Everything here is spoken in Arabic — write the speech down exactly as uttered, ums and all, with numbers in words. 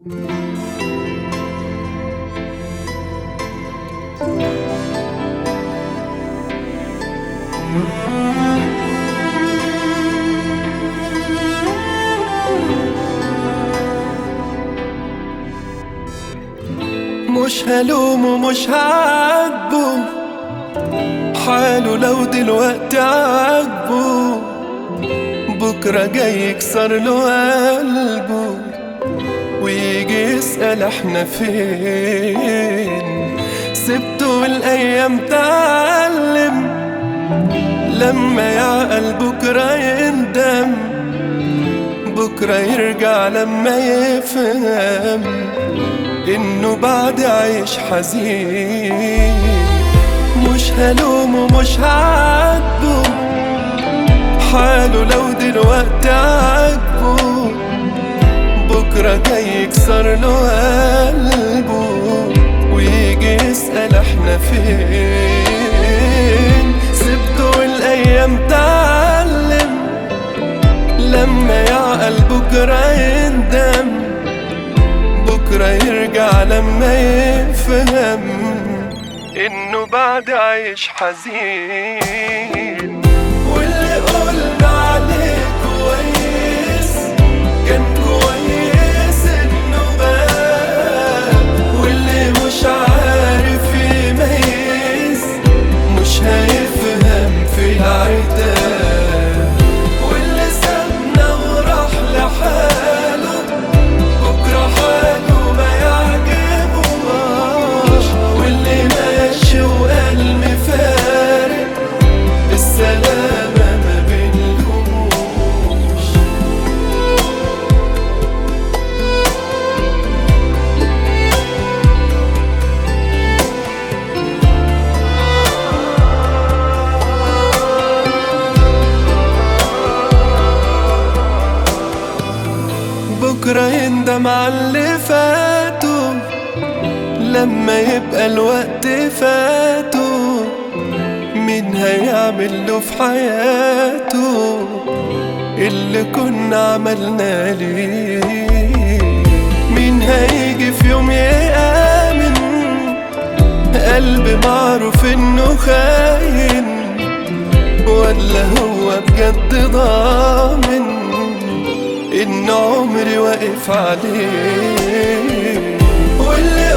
مش هلومه مش هعاتبه، حاله لو دلوقتي عاجبه بكرة جاي يكسر له قلبه ويجي يسأل احنا فين. سبته والايام تعلم، لما يعقل بكرة يندم، بكرة يرجع لما يفهم انه بعد عايش حزين. مش هلومه مش هعاتبه، حاله لو دلوقتي عاجبه بكرة جاي يكسر له قلبه ويجي يسأل احنا فين. سبته والايام تعلم، لما يعقل بكرة يندم، بكرة يرجع لما يفهم انه بعد عايش حزين. واللي قلنا عليه كويس كان كويس انه غاب، واللي مش عارف يميز مش هيفهم في العتاب. واللي سابنا وراح لحاله بكرة حاله ما يعجبوش، واللي ماشي وقال مفارق السلامة ما بينهموش. بكرة يندم على اللي فاته لما يبقى الوقت فاته. مين هيعمل له في حياته اللي كنا عملنا ليه؟ مين هيجي في يوم يآمن قلب معروف انه خاين، ولا هو بجد ضامن ان عمري واقف عليه؟ واللي